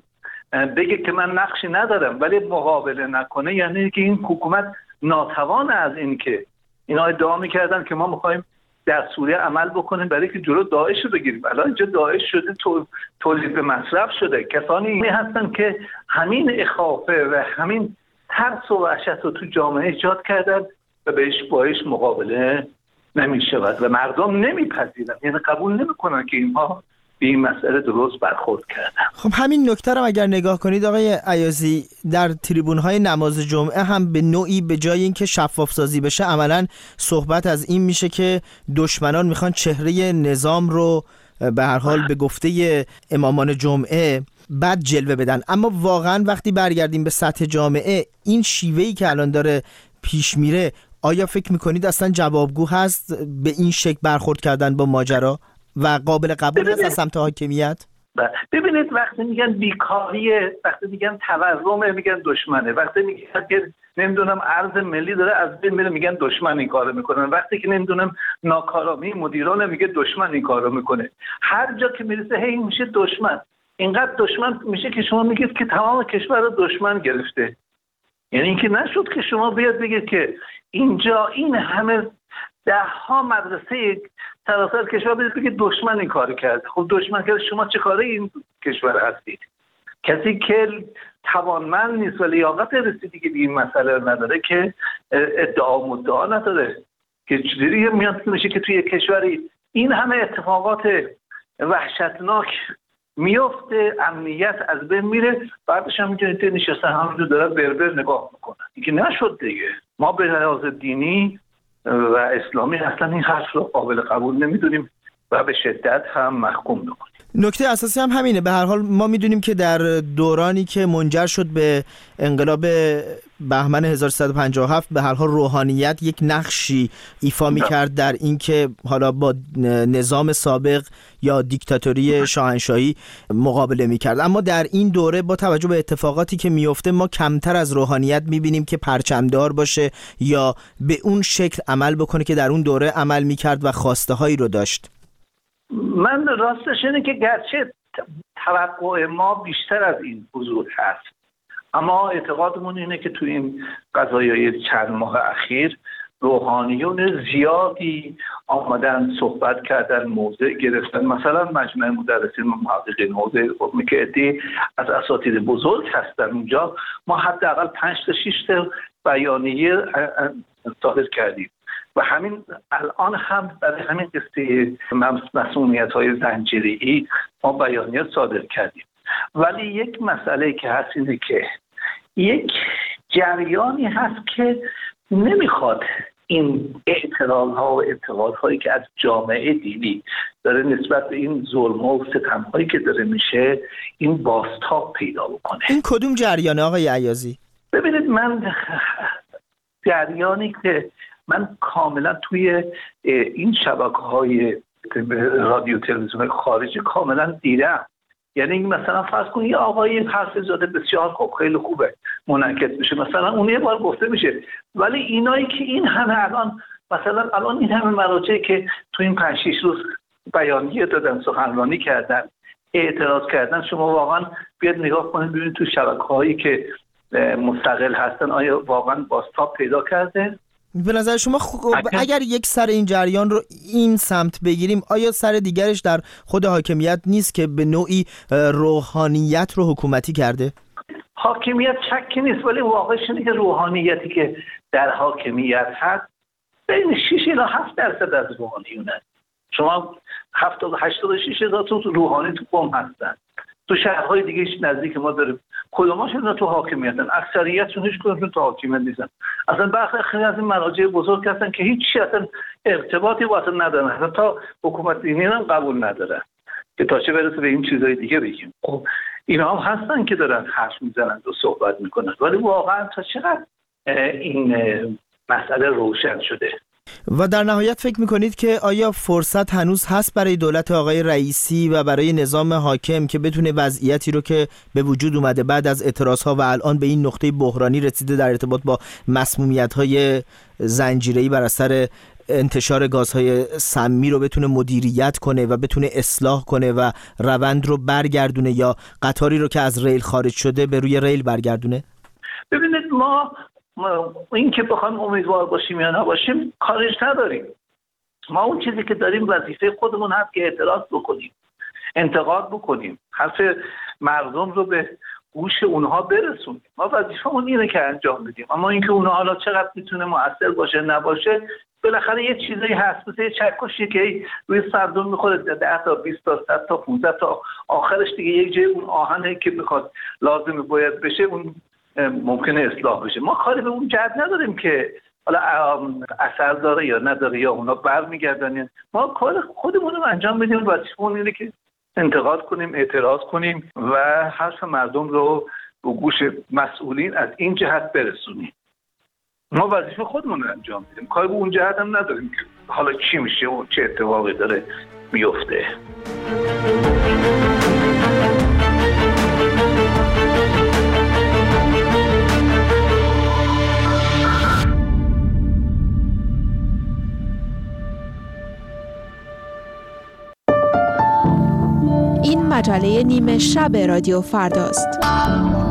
بگه که من نقشی ندارم ولی مقابله نکنه، یعنی که این حکومت ناتوان از این که اینا ادعا میکردن که ما میخوایم در سوریه عمل بکنیم برای که جلو داعش رو بگیریم. الان اینجا داعش شده، تولید به مصرف شده. کسانی هستن که همین اخافه و همین ترس و وحشت رو تو جامعه ایجاد کردن و باش مقابله نمیشود و مردم نمیپذیرن، یعنی قبول نمیکنن که اینها به این مسئله درست برخورد کردن. خب همین نکته رو اگر نگاه کنید آقای ایازی، در تریبون‌های نماز جمعه هم به نوعی به جای اینکه شفاف سازی بشه عملاً صحبت از این میشه که دشمنان میخوان چهره نظام رو به هر حال به گفته امامان جمعه بد جلوه بدن. اما واقعاً وقتی برگردیم به سطح جامعه، این شیوهی که الان داره پیش میره، آیا فکر میکنید اصلا جوابگو هست به این شکل برخورد کردن با ماجرا و قابل قبول هست از سمت حاکمیت؟ ببینید وقتی میگن بیکاریه، وقتی میگن تورمه میگن دشمنه، وقتی میگن که نمیدونم ارز ملی داره از بین میره میگن دشمن این کارو میکنن، وقتی که نمیدونم ناکارامی مدیران میگه دشمن این کارو میکنه. هر جا که میرسه هی میشه دشمن. اینقدر دشمن میشه که شما میگید که تمام کشور رو دشمن گرفته. یعنی اینکه نشد که شما بیاد بگید که اینجا این همه 10 مدرسه سراسر کشور بگید دشمن این کار کرد. خب دشمن کرد، شما چه کاره این کشور هستید؟ کسی که توانمند نیست و لیاقت رسیدگی به این مسئله نداره که ادعا نداره که چجوری میاد میشه که توی کشوری این همه اتفاقات وحشتناک میفته، امنیت از بین میره، بعدش هم میتونید نشسته همونجور داره بربر نگاه میکنن. اینکه نشد دیگه. ما به لحاظ دینی و اسلامی اصلا این حرف رو قابل قبول نمیدونیم و به شدت هم محکوم میکنیم. نکته اساسی هم همینه. به هر حال ما میدونیم که در دورانی که منجر شد به انقلاب بهمن 1357 به هر حال روحانیت یک نقشی ایفا میکرد در اینکه حالا با نظام سابق یا دیکتاتوری شاهنشاهی مقابله میکرد. اما در این دوره با توجه به اتفاقاتی که میفته ما کمتر از روحانیت میبینیم که پرچمدار باشه یا به اون شکل عمل بکنه که در اون دوره عمل میکرد و خواسته هایی رو داشت. من راستش اینه که گرچه توقع ما بیشتر از این حضور هست، اما اعتقادمون اینه که تو این قضایای چند ماه اخیر روحانیون زیادی آمدن صحبت کردن، موضع گرفتن. مثلا مجمع مدرسین و محققین حوزه علوم که عده‌ای از اساتید بزرگ هستن اونجا، ما حداقل 5 تا 6 تا بیانیه صادر کردیم و همین الان هم برای همین قصه مسمومیت‌های زنجیره‌ای ما بیانیه صادر کردیم. ولی یک مسئله که هست اینه که یک جریانی هست که نمیخواد این اعتراض‌ها و اعتقادهایی که از جامعه دینی داره نسبت به این ظلم‌ها و ستم‌هایی که داره میشه این بازتاب پیدا بکنه. این کدوم جریانه آقای ایازی؟ ببینید من جریانی که من کاملا توی این شبکه‌های رادیو تلویزیون خارجی کاملا دیدم. یعنی مثلا فرض کنید یه آقای حرف زاده بسیار خوب، خیلی خوبه، منعکس میشه، مثلا اون یه بار گفته میشه. ولی اینایی که این همه الان این همه مراجعی که تو این 5-6 روز بیانیه دادن، سخنرانی کردن، اعتراض کردن، شما واقعا بیاد نگاه کنید ببینید تو شبکه‌هایی که مستقل هستن آیا واقعا بازتاب پیدا کرده؟ به نظر شما اگر یک سر این جریان رو این سمت بگیریم، آیا سر دیگرش در خود حاکمیت نیست که به نوعی روحانیت رو حکومتی کرده؟ حاکمیت شکی نیست، ولی واقعش اینه که روحانیتی که در حاکمیت هست بین 6 الی 7% از روحانیونه. شما 86,000 تا روحانی تو قم هستن، تو شهرهای دیگه نزدیک ما داره، کدوماشون تو حاکمیتن، اکثریتشون هیچ کدومشون تو حاکمیت نیستن. اصلا برخی خیلی از این مراجع بزرگ هستن که هیچ اصلا ارتباطی با اصلا ندارن، حتی حکومت دینی هم قبول ندارن که تا چه برسه به این چیزهای دیگه بگیم. خب اینا هم هستن که دارن حرف میزنن و صحبت میکنن، ولی واقعا تا چقدر این مسئله روشن شده؟ و در نهایت فکر میکنید که آیا فرصت هنوز هست برای دولت آقای رئیسی و برای نظام حاکم که بتونه وضعیتی رو که به وجود اومده بعد از اعتراضها و الان به این نقطه بحرانی رسیده در ارتباط با مسمومیت‌های زنجیره‌ای بر اثر انتشار گازهای سمی رو بتونه مدیریت کنه و بتونه اصلاح کنه و روند رو برگردونه یا قطاری رو که از ریل خارج شده به روی ریل برگردونه؟ ببینید ما این که بخوایم امیدوار باشیم یا نباشیم کارش نداریم. ما اون چیزی که داریم وظیفه خودمون هست که اعتراض بکنیم، انتقاد بکنیم، حرف مردم رو به گوش اونها برسونیم. ما وظیفمون اینه که انجام بدیم. اما اینکه اونها حالا چقدر میتونه مؤثر باشه نباشه، بالاخره یه چیزایی هست، مثل یه چکشی که روی سردون میخوره 10 تا 20 تا 100 تا 15 تا آخرش دیگه یک جای اون آهنه که بخواد لازم باید بشه اون ممکنه اصلاح بشه. ما کاری به اون جهت نداریم که حالا اثر داره یا نداره یا اونا برمیگردن. ما کار خودمون رو انجام بدیم. وظیفمون اینه که انتقاد کنیم، اعتراض کنیم و حرف مردم رو به گوش مسئولین از این جهت برسونیم. ما وظیفه خودمون رو انجام بدیم. کاری به اون جهت هم نداریم که حالا چی میشه و چه اتفاقی داره میفته. این مجله نیمه شب رادیو فرداست.